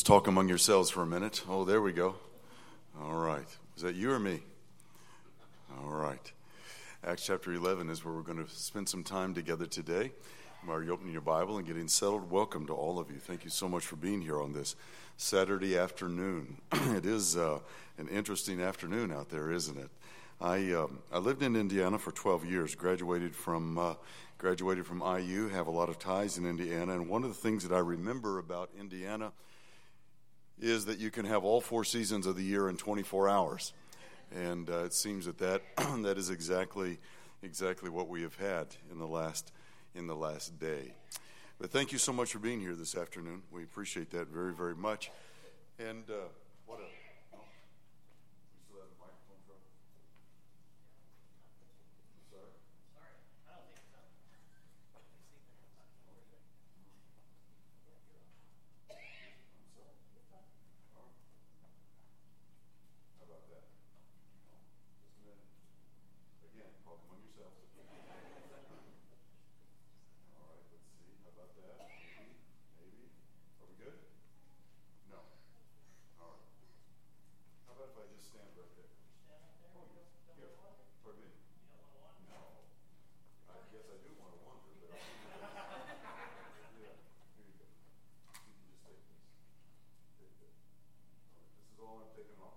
Just talk among yourselves for a minute. Oh, there we go. All right. Is that you or me? All right. Acts chapter 11 is where we're going to spend some time together today. While you're opening your Bible and getting settled, welcome to all of you. Thank you so much for being here on this Saturday afternoon. It is an interesting afternoon out there, isn't it? I lived in Indiana for 12 years, graduated from IU, have a lot of ties in Indiana, and one of the things that I remember about Indiana is that you can have all four seasons of the year in 24 hours. And it seems that is exactly what we have had in the last day. But thank you so much for being here this afternoon. We appreciate that very, very much. And what else? No? We still have the microphone trouble? Sorry? I don't think so. How about that? Just a minute. Again, talk among yourselves. All right, let's see. How about that? Maybe. Are we good? No. All right. How about if I just stand right there? Oh, yes. Here. For me. No. I guess I do want to wander, but I'll yeah. Here you go. You can just take this. Take this. All right. This is all I'm taking off.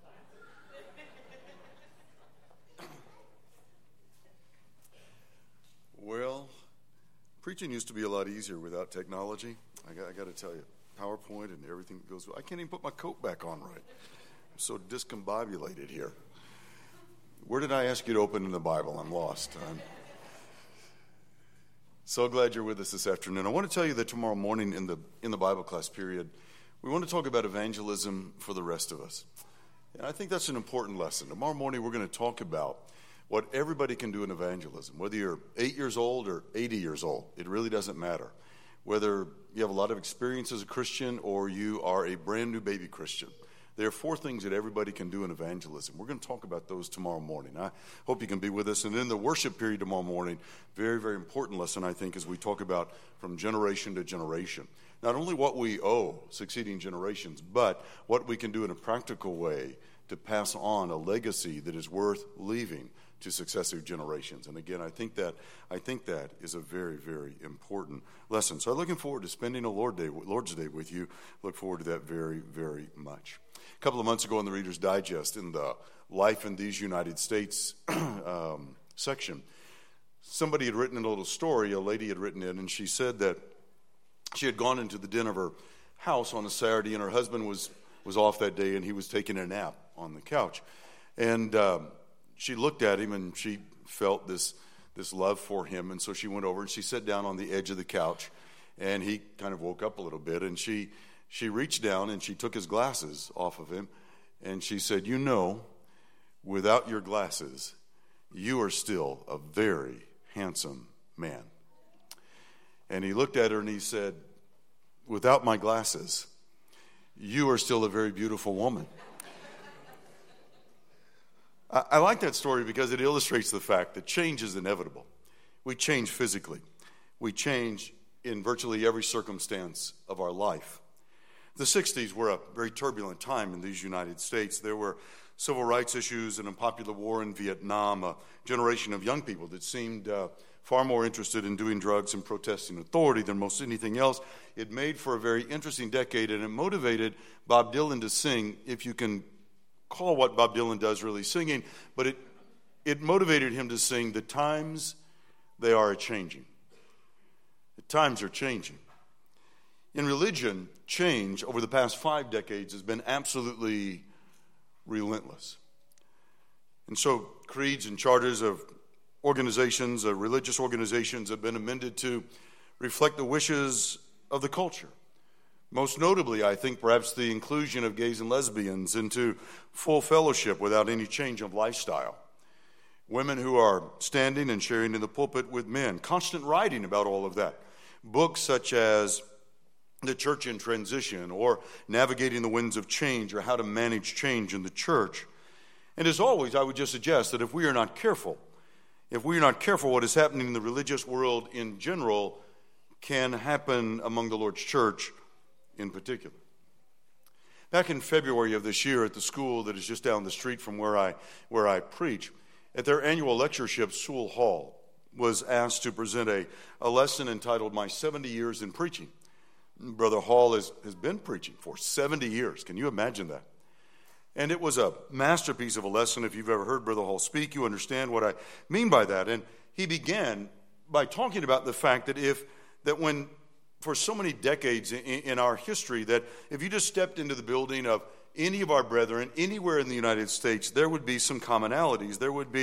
Well, preaching used to be a lot easier without technology. I got to tell you, PowerPoint and everything that goes. I can't even put my coat back on right. I'm so discombobulated here. Where did I ask you to open in the Bible? I'm lost. I'm so glad you're with us this afternoon. I want to tell you that tomorrow morning in the Bible class period, we want to talk about evangelism for the rest of us. And I think that's an important lesson. Tomorrow morning we're going to talk about what everybody can do in evangelism. Whether you're 8 years old or 80 years old, it really doesn't matter. Whether you have a lot of experience as a Christian or you are a brand new baby Christian, there are four things that everybody can do in evangelism. We're going to talk about those tomorrow morning. I hope you can be with us. And in the worship period tomorrow morning, very, very important lesson, I think, as we talk about from generation to generation. Not only what we owe succeeding generations, but what we can do in a practical way to pass on a legacy that is worth leaving to successive generations. And again, I think that is a very, very important lesson. So I'm looking forward to spending a Lord's Day with you. Look forward to that very, very much. A couple of months ago in the Reader's Digest, in the Life in these United States section, somebody had written a little story, a lady had written it, and she said that she had gone into the den of her house on a Saturday, and her husband was off that day, and he was taking a nap on the couch. And she looked at him, and she felt this love for him, and so she went over, and she sat down on the edge of the couch, and he kind of woke up a little bit, and she reached down, and she took his glasses off of him, and she said, "You know, without your glasses, you are still a very handsome man." And he looked at her, and he said, "Without my glasses, you are still a very beautiful woman." I like that story because it illustrates the fact that change is inevitable. We change physically. We change in virtually every circumstance of our life. The 60s were a very turbulent time in these United States. There were civil rights issues, an unpopular war in Vietnam, a generation of young people that seemed far more interested in doing drugs and protesting authority than most anything else. It made for a very interesting decade, and it motivated Bob Dylan to sing, if you can call what Bob Dylan does really singing, but it motivated him to sing, "The times, they are a-changing." The times are changing. In religion, change over the past 5 decades has been absolutely relentless. And so creeds and charters of organizations, religious organizations, have been amended to reflect the wishes of the culture. Most notably, I think, perhaps the inclusion of gays and lesbians into full fellowship without any change of lifestyle. Women who are standing and sharing in the pulpit with men. Constant writing about all of that. Books such as The Church in Transition or Navigating the Winds of Change or How to Manage Change in the Church. And as always, I would just suggest that if we are not careful, what is happening in the religious world in general can happen among the Lord's church in particular. Back in February of this year at the school that is just down the street from where I preach, at their annual lectureship, Sewell Hall was asked to present a lesson entitled My 70 Years in Preaching. Brother Hall has been preaching for 70 years. Can you imagine that? And it was a masterpiece of a lesson. If you've ever heard Brother Hall speak, you understand what I mean by that. And he began by talking about the fact that when for so many decades in our history, that if you just stepped into the building of any of our brethren anywhere in the United States, there would be some commonalities. There would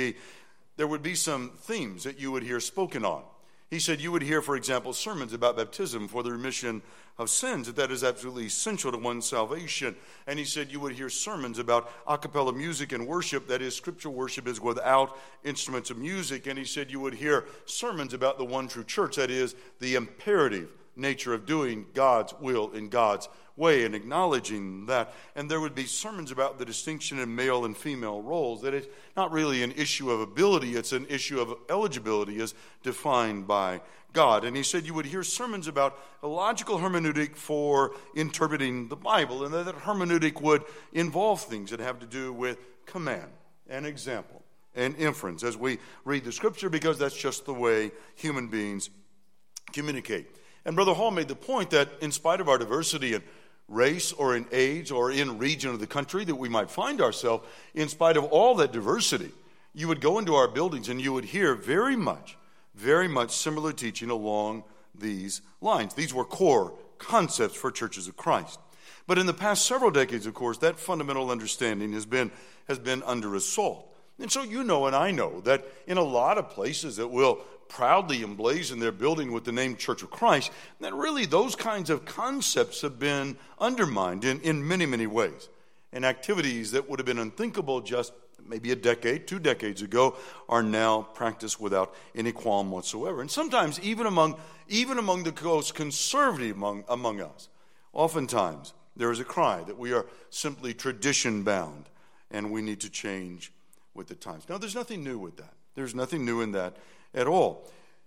be some themes that you would hear spoken on. He said you would hear, for example, sermons about baptism for the remission of sins, that is absolutely essential to one's salvation. And he said you would hear sermons about a cappella music and worship, that is, scriptural worship is without instruments of music. And he said you would hear sermons about the one true church, that is, the imperative nature of doing God's will in God's way and acknowledging that. And there would be sermons about the distinction in male and female roles, that it's not really an issue of ability, it's an issue of eligibility as defined by God. And he said you would hear sermons about a logical hermeneutic for interpreting the Bible, and that hermeneutic would involve things that have to do with command and example and inference as we read the scripture, because that's just the way human beings communicate. And Brother Hall made the point that in spite of our diversity in race or in age or in region of the country that we might find ourselves, in spite of all that diversity, you would go into our buildings and you would hear very much similar teaching along these lines. These were core concepts for churches of Christ. But in the past several decades, of course, that fundamental understanding has been under assault. And so you know and I know that in a lot of places that will proudly emblazon their building with the name Church of Christ, that really those kinds of concepts have been undermined in many, many ways. And activities that would have been unthinkable just maybe a decade, 2 decades ago, are now practiced without any qualm whatsoever. And sometimes even among the most conservative among us, oftentimes there is a cry that we are simply tradition bound and we need to change with the times. Now, there's nothing new with that. There's nothing new in that at all.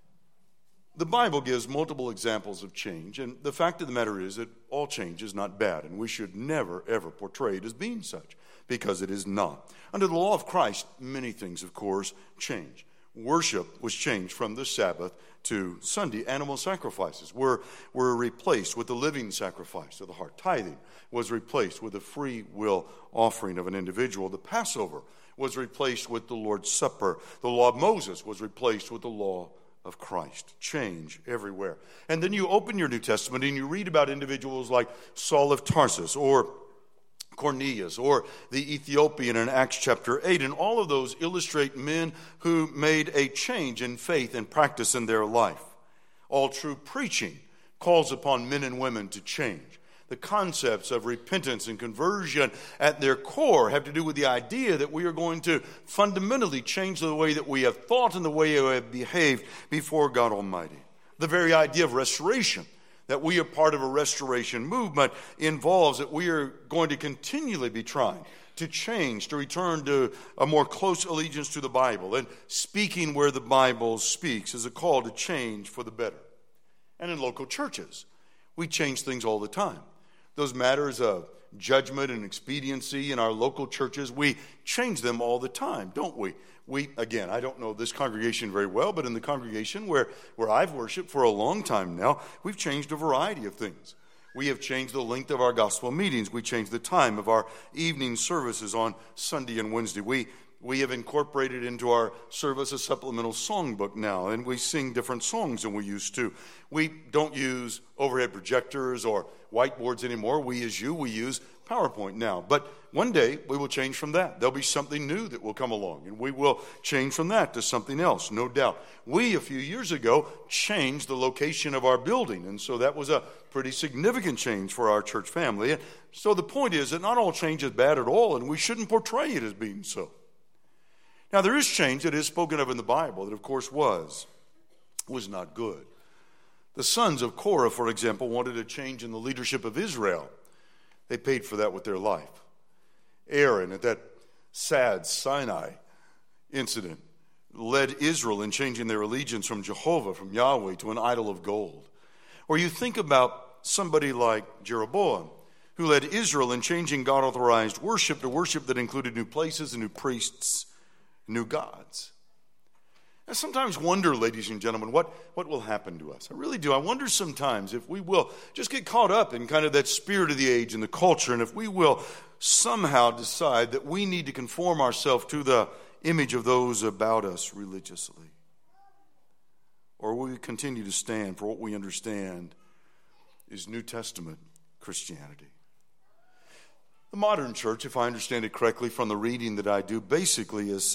The Bible gives multiple examples of change, and the fact of the matter is that all change is not bad, and we should never, ever portray it as being such, because it is not. Under the law of Christ, many things, of course, change. Worship was changed from the Sabbath to Sunday. Animal sacrifices were replaced with the living sacrifice of the heart. Tithing was replaced with a free will offering of an individual. The Passover was replaced with the Lord's Supper. The law of Moses was replaced with the law of Christ. Change everywhere. And then you open your New Testament and you read about individuals like Saul of Tarsus or Cornelius or the Ethiopian in Acts chapter 8. And all of those illustrate men who made a change in faith and practice in their life. All true preaching calls upon men and women to change. The concepts of repentance and conversion at their core have to do with the idea that we are going to fundamentally change the way that we have thought and the way we have behaved before God Almighty. The very idea of restoration, that we are part of a restoration movement, involves that we are going to continually be trying to change, to return to a more close allegiance to the Bible. And speaking where the Bible speaks is a call to change for the better. And in local churches, we change things all the time. Those matters of judgment and expediency in our local churches, we change them all the time, don't we? Again, I don't know this congregation very well, but in the congregation where I've worshiped for a long time now, we've changed a variety of things. We have changed the length of our gospel meetings. We changed the time of our evening services on Sunday and Wednesday. We have incorporated into our service a supplemental songbook now, and we sing different songs than we used to. We don't use overhead projectors or whiteboards anymore. We use PowerPoint now. But one day, we will change from that. There'll be something new that will come along, and we will change from that to something else, no doubt. We, a few years ago, changed the location of our building, and so that was a pretty significant change for our church family. And so the point is that not all change is bad at all, and we shouldn't portray it as being so. Now, there is change that is spoken of in the Bible that, of course, was not good. The sons of Korah, for example, wanted a change in the leadership of Israel. They paid for that with their life. Aaron, at that sad Sinai incident, led Israel in changing their allegiance from Jehovah, from Yahweh, to an idol of gold. Or you think about somebody like Jeroboam, who led Israel in changing God-authorized worship to worship that included new places and new priests, new gods. I sometimes wonder, ladies and gentlemen, what will happen to us. I really do. I wonder sometimes if we will just get caught up in kind of that spirit of the age and the culture, and if we will somehow decide that we need to conform ourselves to the image of those about us religiously. Or will we continue to stand for what we understand is New Testament Christianity? The modern church, if I understand it correctly from the reading that I do, basically has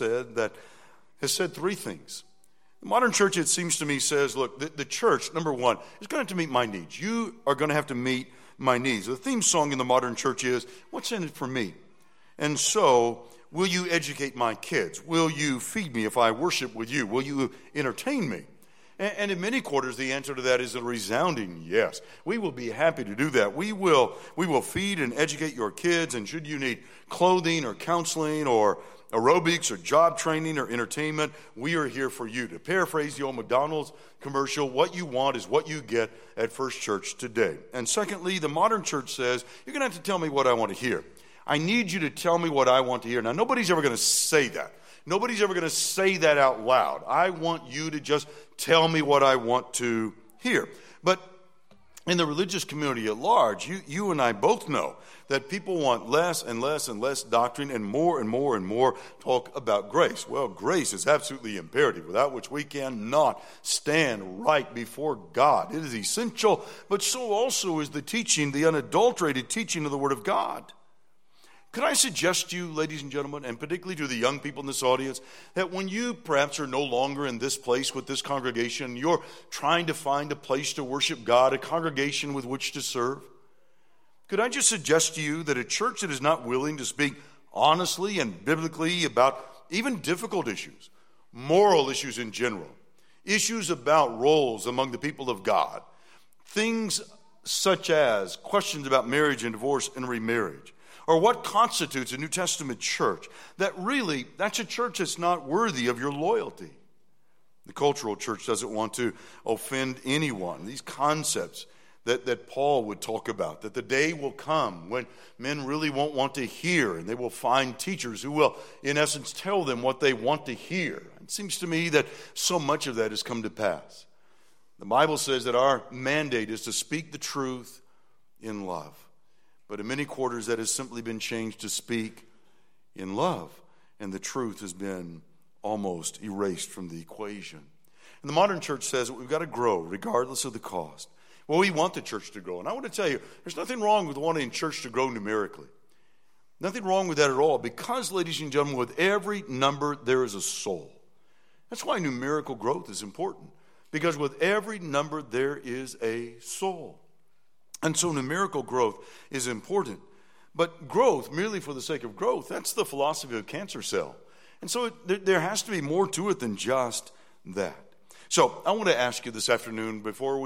said three things. The modern church, it seems to me, says, look, the church, number one, is going to have to meet my needs. You are going to have to meet my needs. The theme song in the modern church is, what's in it for me? And so, will you educate my kids? Will you feed me if I worship with you? Will you entertain me? And in many quarters, the answer to that is a resounding yes. We will be happy to do that. We will feed and educate your kids, and should you need clothing or counseling or aerobics or job training or entertainment, we are here for you. To paraphrase the old McDonald's commercial, what you want is what you get at First Church today. And secondly, the modern church says, you're going to have to tell me what I want to hear. I need you to tell me what I want to hear. Now, nobody's ever going to say that. Nobody's ever going to say that out loud. I want you to just tell me what I want to hear. But in the religious community at large, you and I both know that people want less and less and less doctrine and more and more talk about grace. Well, grace is absolutely imperative, without which we cannot stand right before God. It is essential, but so also is the teaching, the unadulterated teaching of the Word of God. Could I suggest to you, ladies and gentlemen, and particularly to the young people in this audience, that when you perhaps are no longer in this place with this congregation, you're trying to find a place to worship God, a congregation with which to serve, could I just suggest to you that a church that is not willing to speak honestly and biblically about even difficult issues, moral issues in general, issues about roles among the people of God, things such as questions about marriage and divorce and remarriage, or what constitutes a New Testament church, that's a church that's not worthy of your loyalty. The cultural church doesn't want to offend anyone. These concepts that Paul would talk about, that the day will come when men really won't want to hear, and they will find teachers who will, in essence, tell them what they want to hear. It seems to me that so much of that has come to pass. The Bible says that our mandate is to speak the truth in love. But in many quarters, that has simply been changed to speak in love, and the truth has been almost erased from the equation. And the modern church says that we've got to grow regardless of the cost. Well, we want the church to grow. And I want to tell you, there's nothing wrong with wanting church to grow numerically. Nothing wrong with that at all, because, ladies and gentlemen, with every number, there is a soul. That's why numerical growth is important, because with every number, there is a soul. And so numerical growth is important. But growth, merely for the sake of growth, that's the philosophy of cancer cell. And so there has to be more to it than just that. So I want to ask you this afternoon,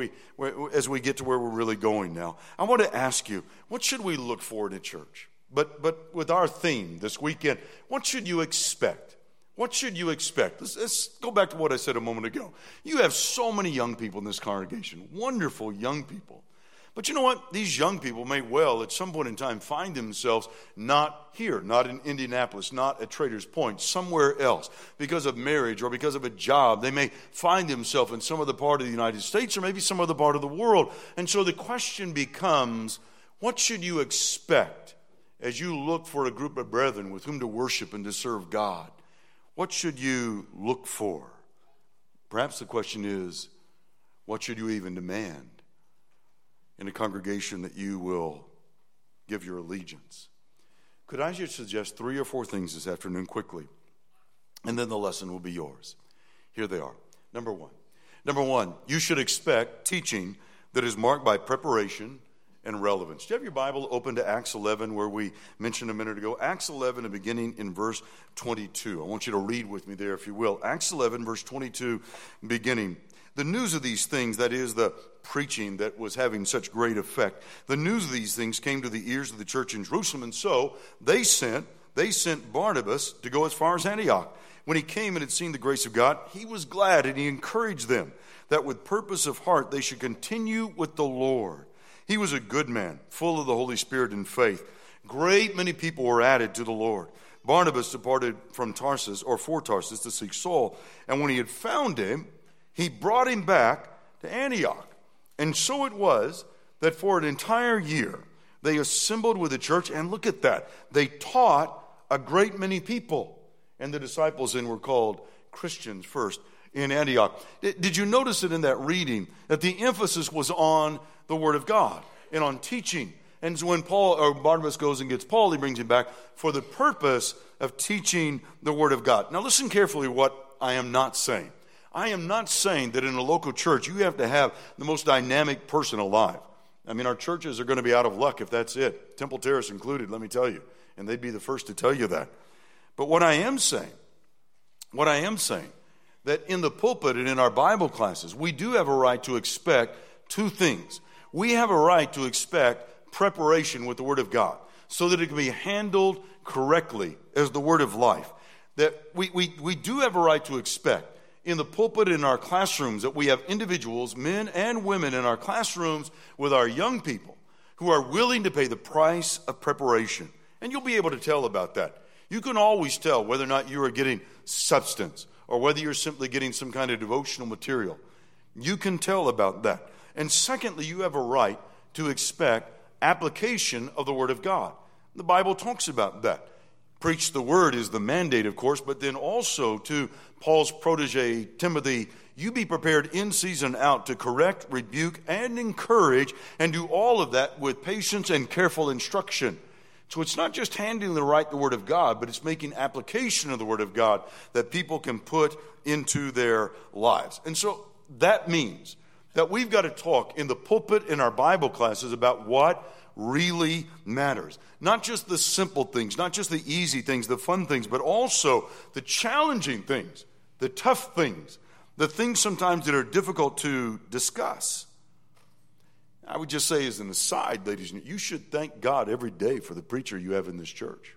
as we get to where we're really going now, I want to ask you, what should we look for in a church? But with our theme this weekend, what should you expect? What should you expect? Let's go back to what I said a moment ago. You have so many young people in this congregation, wonderful young people. But you know what? These young people may well, at some point in time, find themselves not here, not in Indianapolis, not at Traders Point, somewhere else, because of marriage or because of a job. They may find themselves in some other part of the United States or maybe some other part of the world. And so the question becomes, what should you expect as you look for a group of brethren with whom to worship and to serve God? What should you look for? Perhaps the question is, what should you even demand in a congregation that you will give your allegiance? Could I just suggest 3 or 4 things this afternoon quickly, and then the lesson will be yours. Here they are. Number one, you should expect teaching that is marked by preparation and relevance. Do you have your Bible open to Acts 11, where we mentioned a minute ago? Acts 11, beginning in verse 22. I want you to read with me there, if you will. Acts 11, verse 22, beginning. The news of these things, that is the preaching that was having such great effect, the news of these things came to the ears of the church in Jerusalem, and so they sent Barnabas to go as far as Antioch. When he came and had seen the grace of God, he was glad, and he encouraged them that with purpose of heart they should continue with the Lord. He was a good man, full of the Holy Spirit and faith. Great many people were added to the Lord. Barnabas departed from Tarsus, or for Tarsus, to seek Saul. And when he had found him, he brought him back to Antioch. And so it was that for an entire year they assembled with the church. And look at that. They taught a great many people. And the disciples then were called Christians first in Antioch. Did you notice it in that reading that the emphasis was on the Word of God and on teaching? And so when Barnabas goes and gets Paul, he brings him back for the purpose of teaching the Word of God. Now listen carefully what I am not saying. I am not saying that in a local church you have to have the most dynamic person alive. I mean, our churches are going to be out of luck if that's it. Temple Terrace included, let me tell you. And they'd be the first to tell you that. But what I am saying, that in the pulpit and in our Bible classes, we do have a right to expect two things. We have a right to expect preparation with the Word of God so that it can be handled correctly as the Word of life. That we do have a right to expect in the pulpit in our classrooms that we have individuals, men and women in our classrooms with our young people who are willing to pay the price of preparation. And you'll be able to tell about that. You can always tell whether or not you are getting substance or whether you're simply getting some kind of devotional material. You can tell about that. And secondly, you have a right to expect application of the Word of God. The Bible talks about that. Preach the Word is the mandate, of course, but then also to Paul's protege, Timothy, you be prepared in season out to correct, rebuke, and encourage, and do all of that with patience and careful instruction. So it's not just handing the Word of God, but it's making application of the Word of God that people can put into their lives. And so that means that we've got to talk in the pulpit in our Bible classes about what really matters. Not just the simple things, not just the easy things, the fun things, but also the challenging things, the tough things, the things sometimes that are difficult to discuss. I would just say as an aside, ladies and gentlemen, you should thank God every day for the preacher you have in this church.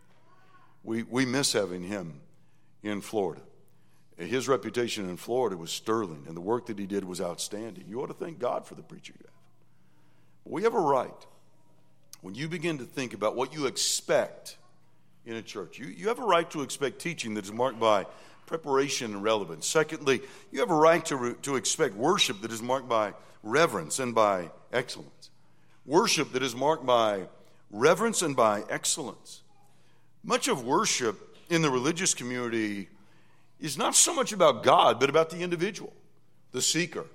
We miss having him in Florida. His reputation in Florida was sterling, and the work that he did was outstanding. You ought to thank God for the preacher you have. We have a right. When you begin to think about what you expect in a church, you have a right to expect teaching that is marked by preparation and relevance. Secondly, you have a right to expect worship that is marked by reverence and by excellence. Worship that is marked by reverence and by excellence. Much of worship in the religious community is not so much about God, but about the individual, the seeker.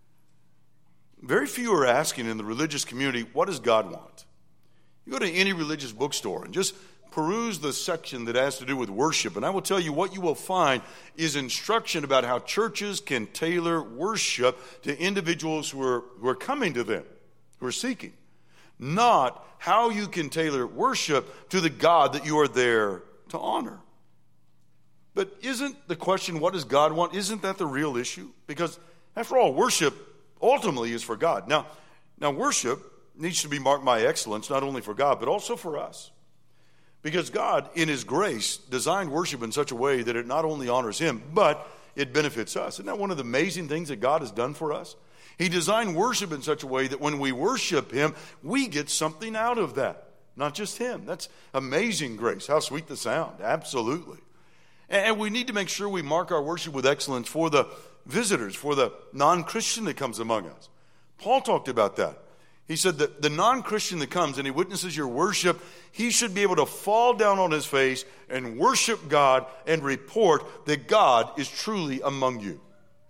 Very few are asking in the religious community, what does God want? You go to any religious bookstore and just peruse the section that has to do with worship, and I will tell you what you will find is instruction about how churches can tailor worship to individuals who are coming to them, who are seeking. Not how you can tailor worship to the God that you are there to honor. But isn't the question, what does God want, isn't that the real issue? Because after all, worship ultimately is for God. Now worship needs to be marked by excellence, not only for God, but also for us. Because God, in His grace, designed worship in such a way that it not only honors Him, but it benefits us. Isn't that one of the amazing things that God has done for us? He designed worship in such a way that when we worship Him, we get something out of that. Not just Him. That's amazing grace. How sweet the sound. Absolutely. And we need to make sure we mark our worship with excellence for the visitors, for the non-Christian that comes among us. Paul talked about that. He said that the non-Christian that comes and he witnesses your worship, he should be able to fall down on his face and worship God and report that God is truly among you.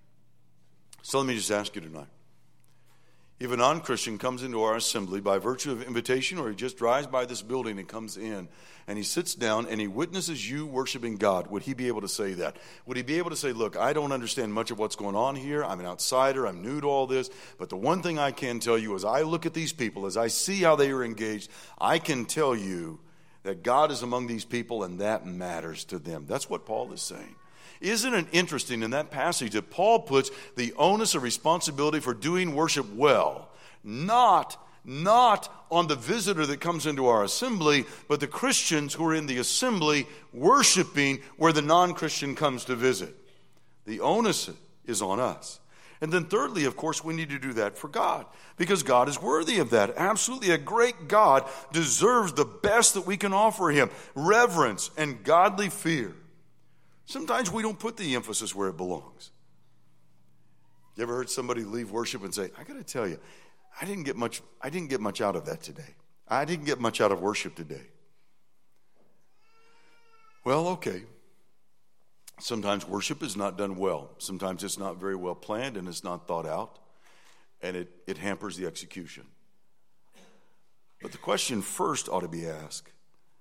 So let me just ask you tonight. If a non-Christian comes into our assembly by virtue of invitation, or he just drives by this building and comes in and he sits down and he witnesses you worshiping God, would he be able to say that? Would he be able to say, look, I don't understand much of what's going on here. I'm an outsider. I'm new to all this. But the one thing I can tell you as I look at these people, as I see how they are engaged, I can tell you that God is among these people and that matters to them. That's what Paul is saying. Isn't it interesting in that passage that Paul puts the onus of responsibility for doing worship well, not on the visitor that comes into our assembly, but the Christians who are in the assembly worshiping where the non-Christian comes to visit. The onus is on us. And then thirdly, of course, we need to do that for God, because God is worthy of that. Absolutely, a great God deserves the best that we can offer him, reverence and godly fear. Sometimes we don't put the emphasis where it belongs. You ever heard somebody leave worship and say, I got to tell you, I didn't get much out of that today. I didn't get much out of worship today. Well, okay. Sometimes worship is not done well. Sometimes it's not very well planned and it's not thought out, and it hampers the execution. But the question first ought to be asked,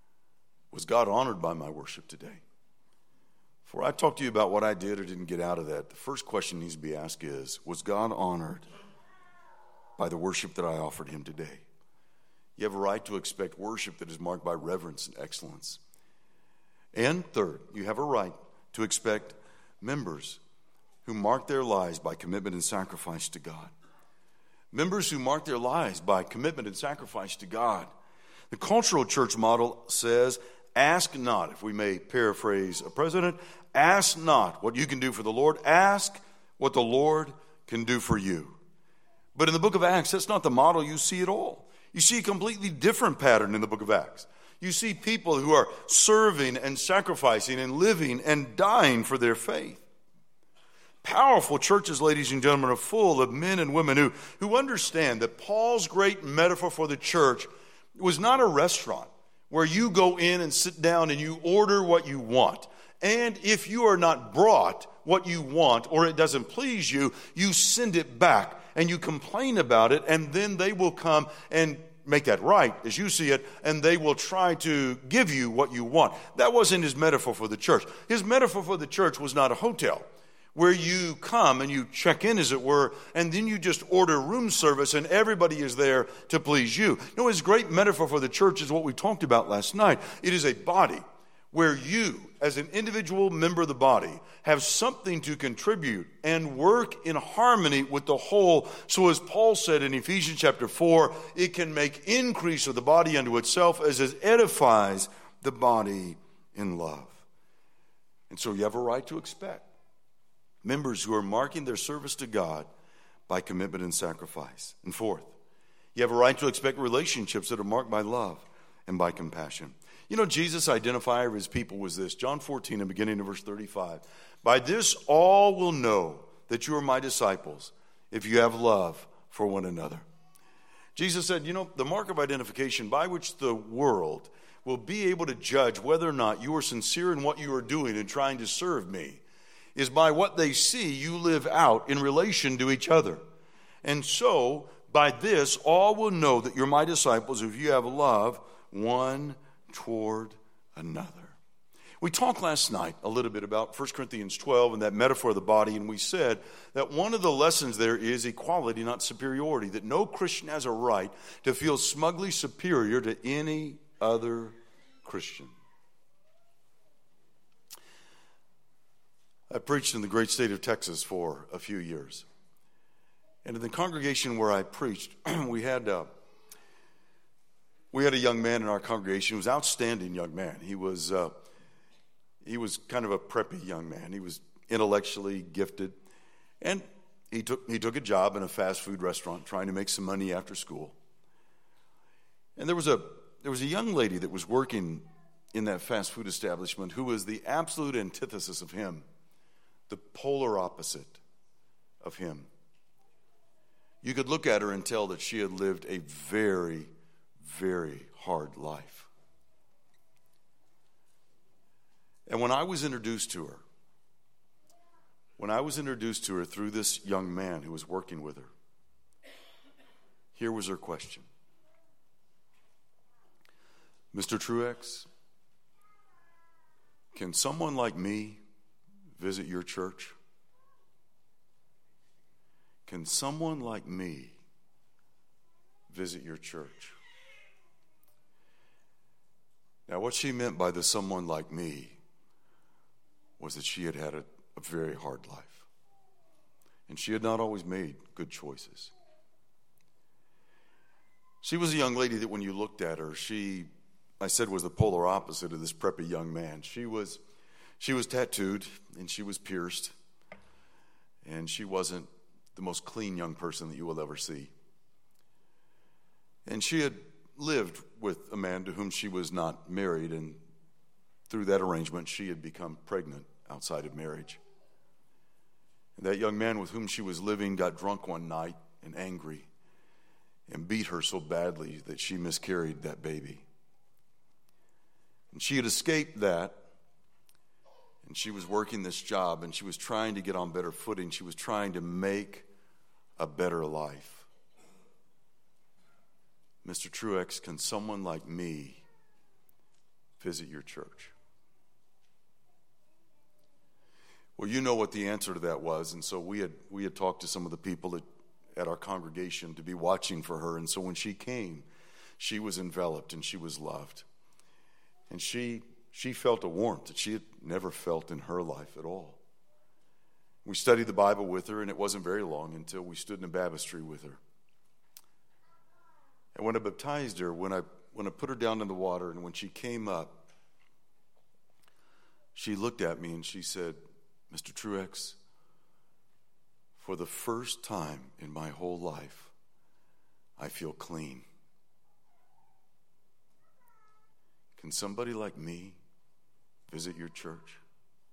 was God honored by my worship today? Before I talk to you about what I did or didn't get out of that, the first question needs to be asked is, was God honored by the worship that I offered him today? You have a right to expect worship that is marked by reverence and excellence. And third, you have a right to expect members who mark their lives by commitment and sacrifice to God. Members who mark their lives by commitment and sacrifice to God. The cultural church model says, ask not, if we may paraphrase a president, ask not what you can do for the Lord, ask what the Lord can do for you. But in the book of Acts, that's not the model you see at all. You see a completely different pattern in the book of Acts. You see people who are serving and sacrificing and living and dying for their faith. Powerful churches, ladies and gentlemen, are full of men and women who understand that Paul's great metaphor for the church was not a restaurant where you go in and sit down and you order what you want. And if you are not brought what you want or it doesn't please you, you send it back and you complain about it, and then they will come and make that right as you see it, and they will try to give you what you want. That wasn't his metaphor for the church. His metaphor for the church was not a hotel where you come and you check in, as it were, and then you just order room service and everybody is there to please you. No, his great metaphor for the church is what we talked about last night. It is a body where you, as an individual member of the body, have something to contribute and work in harmony with the whole. So as Paul said in Ephesians chapter 4, it can make increase of the body unto itself as it edifies the body in love. And so you have a right to expect members who are marking their service to God by commitment and sacrifice. And fourth, you have a right to expect relationships that are marked by love and by compassion. You know, Jesus' identifier of his people was this. John 14, and beginning of verse 35. By this all will know that you are my disciples, if you have love for one another. Jesus said, you know, the mark of identification by which the world will be able to judge whether or not you are sincere in what you are doing and trying to serve me is by what they see you live out in relation to each other. And so, by this all will know that you're my disciples, if you have love one toward another. We talked last night a little bit about 1 Corinthians 12 and that metaphor of the body, and we said that one of the lessons there is equality, not superiority, that no Christian has a right to feel smugly superior to any other Christian. I preached in the great state of Texas for a few years. And in the congregation where I preached, we had a young man in our congregation. He was an outstanding young man. He was kind of a preppy young man. He was intellectually gifted. And he took a job in a fast food restaurant trying to make some money after school. And there was a young lady that was working in that fast food establishment who was the absolute antithesis of him, the polar opposite of him. You could look at her and tell that she had lived a very, very hard life. And when I was introduced to her through this young man who was working with her, here was her question. Mr. Truex, can someone like me visit your church? Can someone like me visit your church? Now, what she meant by the someone like me was that she had had a very hard life. And she had not always made good choices. She was a young lady that when you looked at her, I said was the polar opposite of this preppy young man. She was tattooed and she was pierced. And she wasn't the most clean young person that you will ever see. And she had lived with a man to whom she was not married, and through that arrangement, she had become pregnant outside of marriage. And that young man with whom she was living got drunk one night and angry and beat her so badly that she miscarried that baby. And she had escaped that, and she was working this job, and she was trying to get on better footing. She was trying to make a better life. Mr. Truex, can someone like me visit your church? Well, you know what the answer to that was, and so we had talked to some of the people at our congregation to be watching for her, and so when she came, she was enveloped and she was loved. And she felt a warmth that she had never felt in her life at all. We studied the Bible with her, and it wasn't very long until we stood in the baptistry with her. And when I baptized her, when I put her down in the water, and when she came up, she looked at me and she said, Mr. Truex, for the first time in my whole life, I feel clean. Can somebody like me visit your church?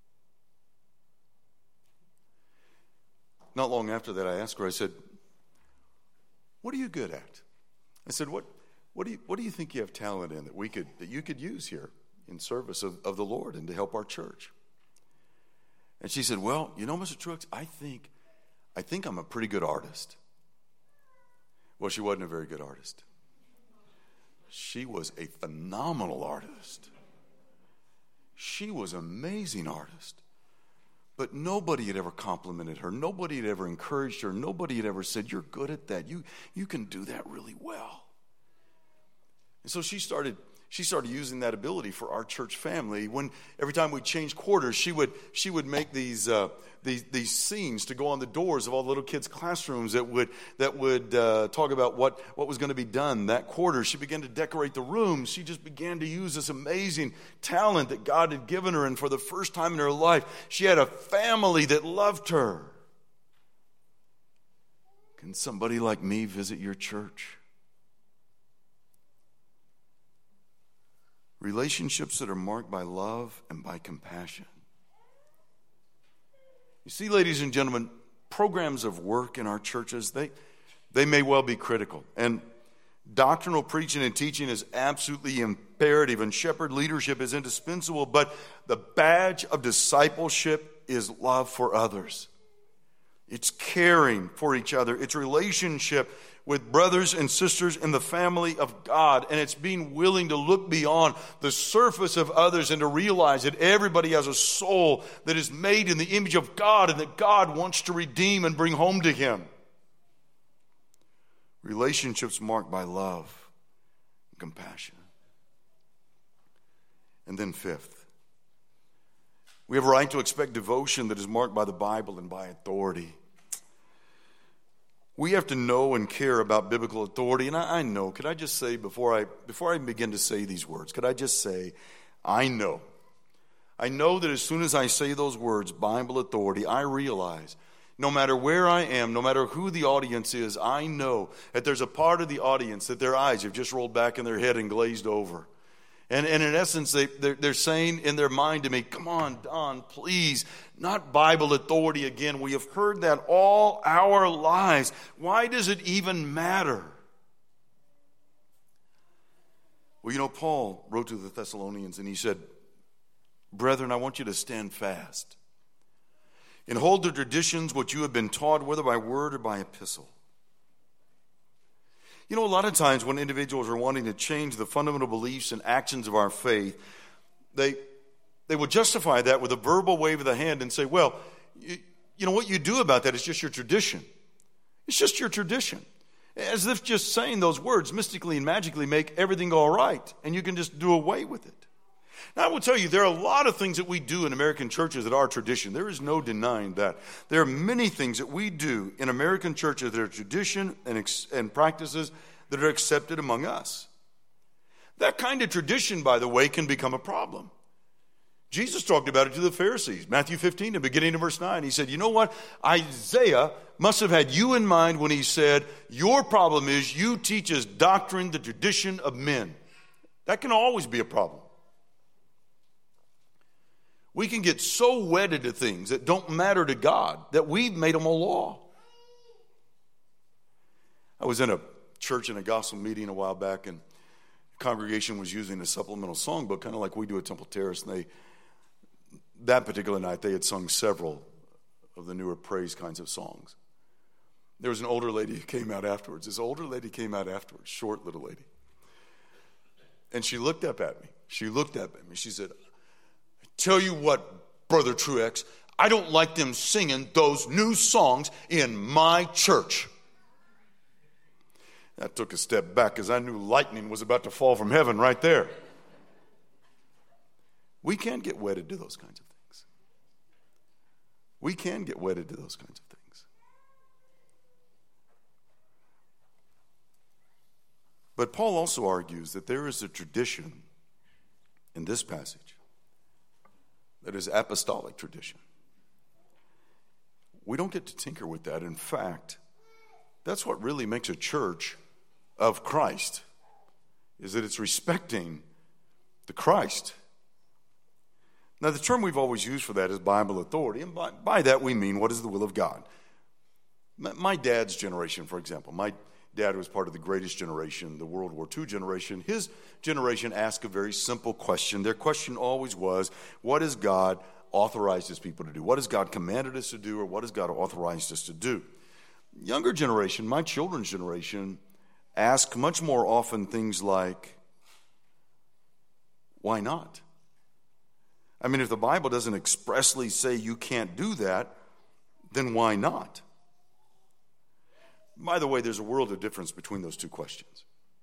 Not long after that, I asked her, I said, what are you good at? I said, what do you think you have talent in that you could use here in service of the Lord and to help our church? And she said, well, you know, Mr. Truex, I think I'm a pretty good artist. Well, she wasn't a very good artist. She was a phenomenal artist. She was an amazing artist. But nobody had ever complimented her. Nobody had ever encouraged her. Nobody had ever said, you're good at that. You can do that really well. And so she started using that ability for our church family. Every time we changed quarters, she would make these scenes to go on the doors of all the little kids' classrooms that would talk about what was going to be done that quarter. She began to decorate the rooms. She just began to use this amazing talent that God had given her, and for the first time in her life, she had a family that loved her. Can somebody like me visit your church? Relationships that are marked by love and by compassion. You see, ladies and gentlemen, programs of work in our churches, they may well be critical. And doctrinal preaching and teaching is absolutely imperative, and shepherd leadership is indispensable. But the badge of discipleship is love for others. It's caring for each other. It's relationship with brothers and sisters in the family of God. And it's being willing to look beyond the surface of others and to realize that everybody has a soul that is made in the image of God and that God wants to redeem and bring home to Him. Relationships marked by love and compassion. And then fifth, we have a right to expect devotion that is marked by the Bible and by authority. We have to know and care about biblical authority. And I know, could I just say before I begin to say these words, could I just say, I know. I know that as soon as I say those words, Bible authority, I realize no matter where I am, no matter who the audience is, I know that there's a part of the audience that their eyes have just rolled back in their head and glazed over. And in essence, they're saying in their mind to me, come on, Don, please, not Bible authority again. We have heard that all our lives. Why does it even matter? Well, you know, Paul wrote to the Thessalonians and he said, brethren, I want you to stand fast and hold the traditions which you have been taught, whether by word or by epistle. You know, a lot of times when individuals are wanting to change the fundamental beliefs and actions of our faith, they will justify that with a verbal wave of the hand and say, well, you know, what you do about that is just your tradition. It's just your tradition. As if just saying those words mystically and magically make everything all right, and you can just do away with it. Now, I will tell you, there are a lot of things that we do in American churches that are tradition. There is no denying that. There are many things that we do in American churches that are tradition and practices that are accepted among us. That kind of tradition, by the way, can become a problem. Jesus talked about it to the Pharisees. Matthew 15, the beginning of verse 9. He said, you know what? Isaiah must have had you in mind when he said, your problem is you teach as doctrine the tradition of men. That can always be a problem. We can get so wedded to things that don't matter to God that we've made them a law. I was in a church in a gospel meeting a while back, and the congregation was using a supplemental songbook, kind of like we do at Temple Terrace, and that particular night, they had sung several of the newer praise kinds of songs. There was an older lady who came out afterwards. This older lady came out afterwards, short little lady. And she looked up at me. She said, tell you what, Brother Truex, I don't like them singing those new songs in my church. I took a step back because I knew lightning was about to fall from heaven right there. We can get wedded to those kinds of things. We can get wedded to those kinds of things. But Paul also argues that there is a tradition in this passage that is apostolic tradition. We don't get to tinker with that. In fact, that's what really makes a church of Christ, is that it's respecting the Christ. Now, the term we've always used for that is Bible authority, and by that we mean what is the will of God. My dad's generation, for example, my dad was part of the greatest generation, the World War II generation. His generation asked a very simple question. Their question always was, what has God authorized his people to do? What has God commanded us to do, or what has God authorized us to do? Younger generation, my children's generation, ask much more often things like, why not? I mean, if the Bible doesn't expressly say you can't do that, then why not? By the way, there's a world of difference between those two questions.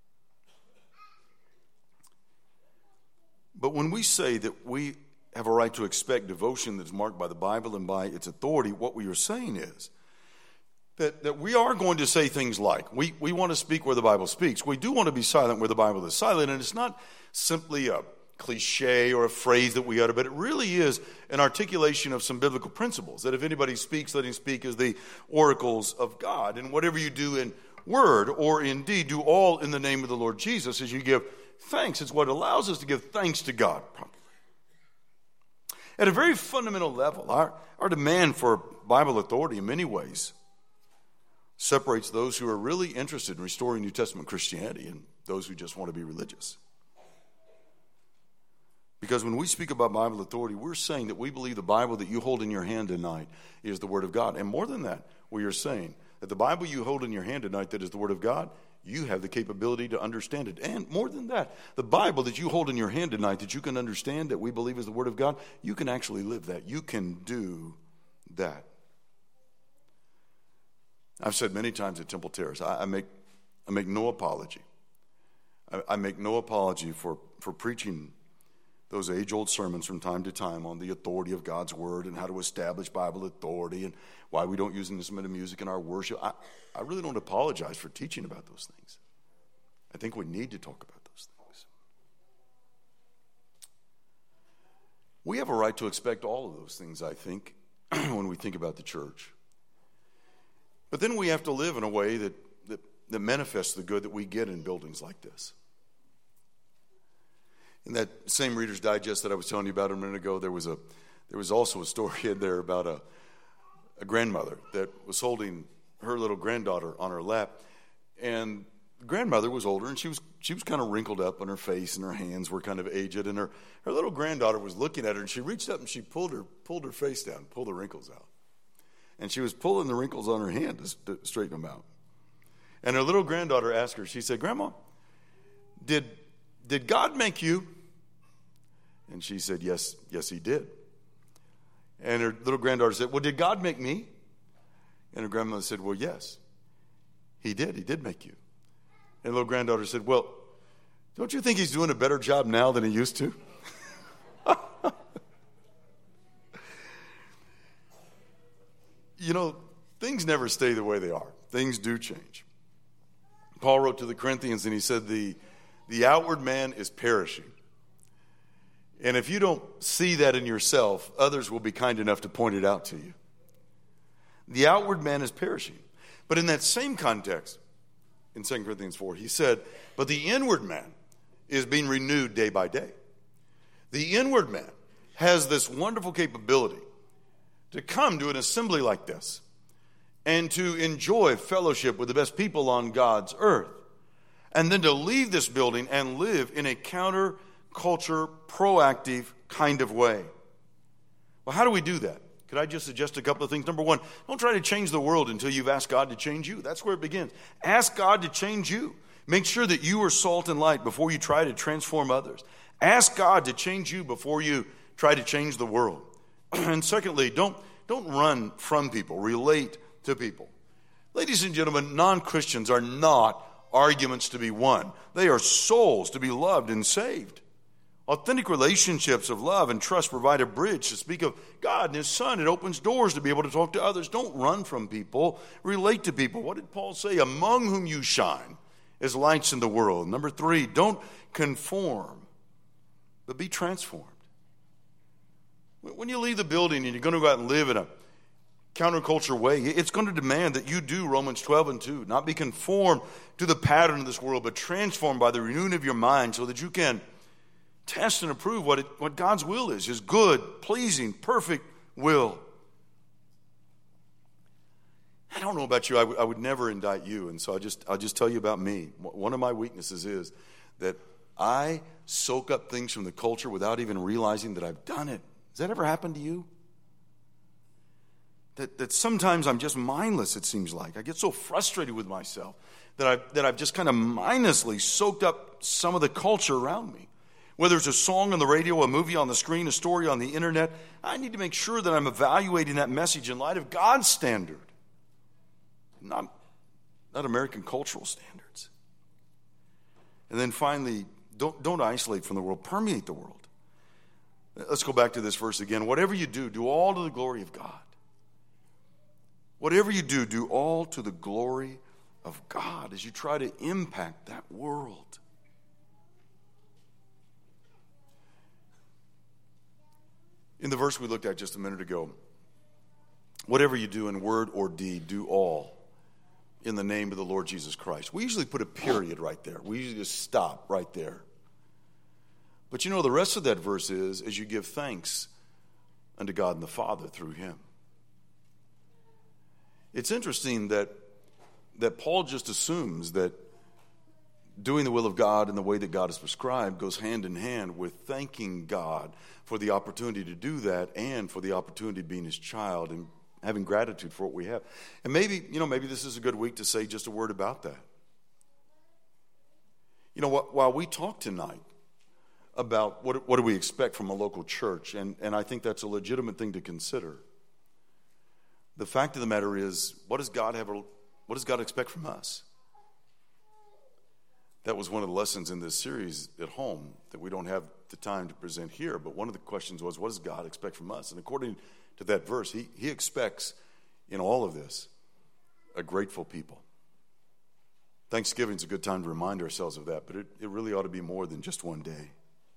But when we say that we have a right to expect devotion that's marked by the Bible and by its authority, what we are saying is that we are going to say things like, we want to speak where the Bible speaks. We do want to be silent where the Bible is silent, and it's not simply a cliche or a phrase that we utter, but it really is an articulation of some biblical principles, that if anybody speaks, let him speak as the oracles of God. And whatever you do in word or in deed, do all in the name of the Lord Jesus as you give thanks. It's what allows us to give thanks to God properly. At a very fundamental level, our demand for Bible authority in many ways separates those who are really interested in restoring New Testament Christianity and those who just want to be religious. Because when we speak about Bible authority, we're saying that we believe the Bible that you hold in your hand tonight is the Word of God. And more than that, we are saying that the Bible you hold in your hand tonight that is the Word of God, you have the capability to understand it. And more than that, the Bible that you hold in your hand tonight that you can understand, that we believe is the Word of God, you can actually live that. You can do that. I've said many times at Temple Terrace, I make no apology. I make no apology for preaching those age-old sermons from time to time on the authority of God's Word and how to establish Bible authority and why we don't use an instrument of music in our worship. I really don't apologize for teaching about those things. I think we need to talk about those things. We have a right to expect all of those things, I think, when we think about the church. But then we have to live in a way that manifests the good that we get in buildings like this. In that same Reader's Digest that I was telling you about a minute ago, there was also a story in there about a grandmother that was holding her little granddaughter on her lap, and the grandmother was older, and she was kind of wrinkled up on her face, and her hands were kind of aged, and her little granddaughter was looking at her, and she reached up and she pulled her face down, pulled the wrinkles out, and she was pulling the wrinkles on her hand to straighten them out. And her little granddaughter asked her, she said, "Grandma, did God make you?" And she said, yes, he did. And her little granddaughter said, "Well, did God make me?" And her grandmother said, "Well, yes, he did make you." And the little granddaughter said, "Well, don't you think he's doing a better job now than he used to?" You know, things never stay the way they are. Things do change. Paul wrote to the Corinthians and he said the outward man is perishing. And if you don't see that in yourself, others will be kind enough to point it out to you. The outward man is perishing. But in that same context, in 2 Corinthians 4, he said, but the inward man is being renewed day by day. The inward man has this wonderful capability to come to an assembly like this and to enjoy fellowship with the best people on God's earth, and then to leave this building and live in a counter-culture, proactive kind of way. Well, how do we do that? Could I just suggest a couple of things? Number one, don't try to change the world until you've asked God to change you. That's where it begins. Ask God to change you. Make sure that you are salt and light before you try to transform others. Ask God to change you before you try to change the world. And secondly, don't run from people. Relate to people. Ladies and gentlemen, non-Christians are not arguments to be won. They are souls to be loved and saved. Authentic relationships of love and trust provide a bridge to speak of God and His Son. It opens doors to be able to talk to others. Don't run from people. Relate to people. What did Paul say? Among whom you shine as lights in the world. Number 3, don't conform, but be transformed. When you leave the building and you're going to go out and live in a counterculture way, it's going to demand that you do Romans 12:2. Not be conformed to the pattern of this world, but transformed by the renewing of your mind so that you can test and approve what God's will is, His good, pleasing, perfect will. I don't know about you. I would never indict you, and so I'll just tell you about me. One of my weaknesses is that I soak up things from the culture without even realizing that I've done it. Has that ever happened to you? That sometimes I'm just mindless, it seems like. I get so frustrated with myself that I've just kind of mindlessly soaked up some of the culture around me. Whether it's a song on the radio, a movie on the screen, a story on the internet, I need to make sure that I'm evaluating that message in light of God's standard, not American cultural standards. And then finally, don't isolate from the world. Permeate the world. Let's go back to this verse again. Whatever you do, do all to the glory of God. Whatever you do, do all to the glory of God as you try to impact that world. In the verse we looked at just a minute ago, whatever you do in word or deed, do all in the name of the Lord Jesus Christ. We usually put a period right there. We usually just stop right there. But you know, the rest of that verse is, as you give thanks unto God and the Father through Him. It's interesting that Paul just assumes that doing the will of God in the way that God has prescribed goes hand in hand with thanking God for the opportunity to do that and for the opportunity of being His child and having gratitude for what we have. And maybe this is a good week to say just a word about that. You know, while we talk tonight about what do we expect from a local church, and I think that's a legitimate thing to consider, the fact of the matter is, what does God expect from us? That was one of the lessons in this series at home that we don't have the time to present here. But one of the questions was, what does God expect from us? And according to that verse, He expects in all of this a grateful people. Thanksgiving's a good time to remind ourselves of that, but it really ought to be more than just one day.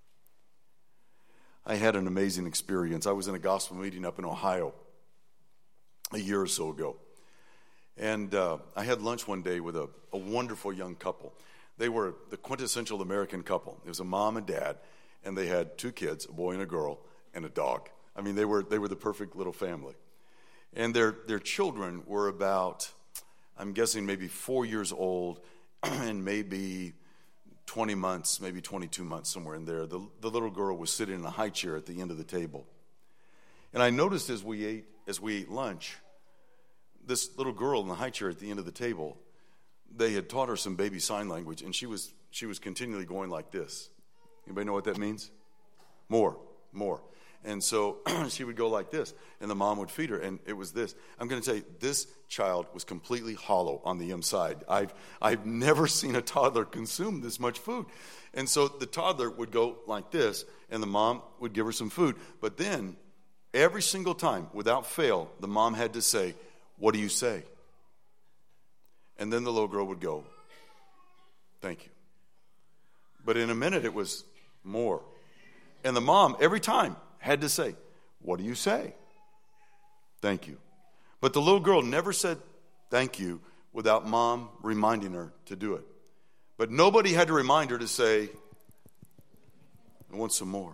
I had an amazing experience. I was in a gospel meeting up in Ohio a year or so ago. And I had lunch one day with a wonderful young couple. They were the quintessential American couple. It was a mom and dad, and they had 2 kids, a boy and a girl, and a dog. I mean, they were the perfect little family. And their children were about, I'm guessing, maybe 4 years old and maybe 20 months, maybe 22 months, somewhere in there. The little girl was sitting in a high chair at the end of the table. And I noticed as we ate lunch, this little girl in the high chair at the end of the table, they had taught her some baby sign language, and she was continually going like this. Anybody know what that means? More. And so she would go like this, and the mom would feed her, and it was this. I'm going to tell you, this child was completely hollow on the inside. I've never seen a toddler consume this much food. And so the toddler would go like this, and the mom would give her some food. But then, every single time, without fail, the mom had to say, "What do you say?" And then the little girl would go, "Thank you." But in a minute, it was more And the mom, every time, had to say, what do you say? Thank you. But the little girl never said thank you without mom reminding her to do it. But nobody had to remind her to say, I want some more.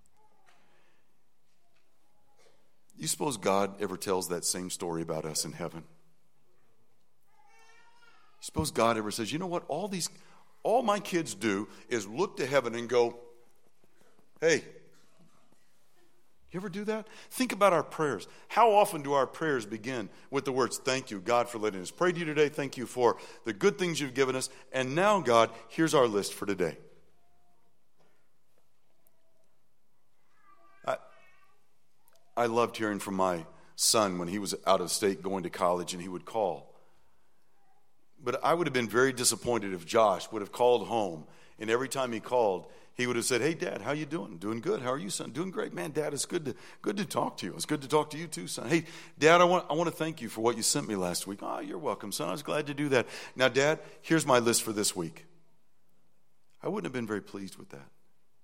You suppose God ever tells that same story about us in heaven? You suppose God ever says, you know what, all my kids do is look to heaven and go, hey, you ever do that? Think about our prayers. How often do our prayers begin with the words, thank you, God, for letting us pray to you today. Thank you for the good things you've given us. And now, God, here's our list for today. I loved hearing from my son when he was out of state going to college and he would call. But I would have been very disappointed if Josh would have called home, and every time he called, he would have said, hey, Dad, how you doing? Doing good. How are you, son? Doing great. Man, Dad, it's good to talk to you. It's good to talk to you too, son. Hey, Dad, I want to thank you for what you sent me last week. Oh, you're welcome, son. I was glad to do that. Now, Dad, here's my list for this week. I wouldn't have been very pleased with that.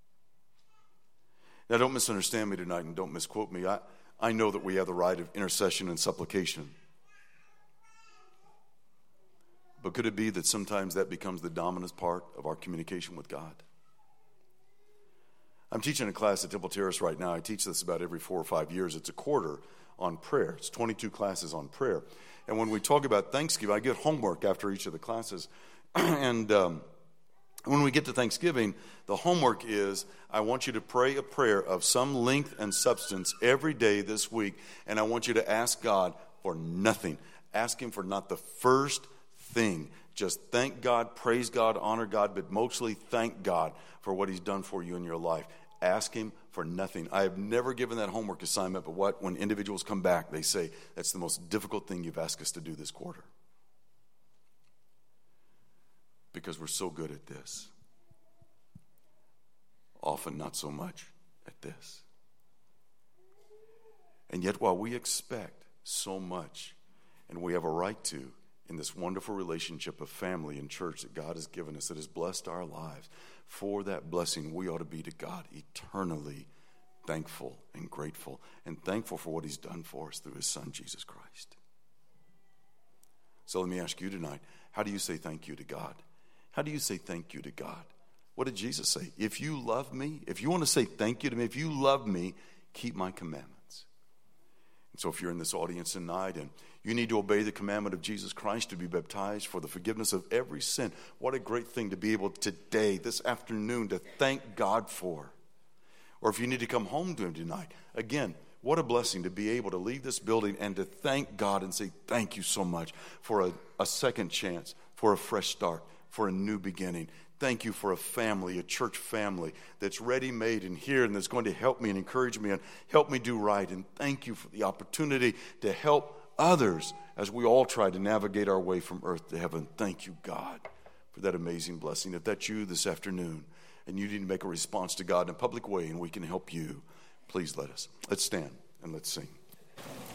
Now, don't misunderstand me tonight and don't misquote me. I know that we have the right of intercession and supplication. But could it be that sometimes that becomes the dominant part of our communication with God? I'm teaching a class at Temple Terrace right now. I teach this about every 4 or 5 years. It's a quarter on prayer. It's 22 classes on prayer. And when we talk about Thanksgiving, I get homework after each of the classes. And when we get to Thanksgiving, the homework is, I want you to pray a prayer of some length and substance every day this week, and I want you to ask God for nothing. Ask Him for not the first thing. Just thank God, praise God, honor God, but mostly thank God for what He's done for you in your life. Ask Him for nothing. I have never given that homework assignment, but when individuals come back, they say, that's the most difficult thing you've asked us to do this quarter. Because we're so good at this. Often not so much at this. And yet while we expect so much, and we have a right to, in this wonderful relationship of family and church that God has given us, that has blessed our lives, for that blessing we ought to be to God eternally thankful and grateful, and thankful for what He's done for us through His Son, Jesus Christ. So let me ask you tonight, how do you say thank you to God? How do you say thank you to God? What did Jesus say? If you love me, if you want to say thank you to me, if you love me, keep my commandments. And so if you're in this audience tonight and you need to obey the commandment of Jesus Christ to be baptized for the forgiveness of every sin, what a great thing to be able today, this afternoon, to thank God for. Or if you need to come home to Him tonight, again, what a blessing to be able to leave this building and to thank God and say thank you so much for a second chance, for a fresh start, for a new beginning. Thank you for a family, a church family that's ready-made and here and that's going to help me and encourage me and help me do right. And thank you for the opportunity to help others as we all try to navigate our way from earth to heaven. Thank you, God, for that amazing blessing. If that's you this afternoon and you need to make a response to God in a public way and we can help you, please let's stand and let's sing.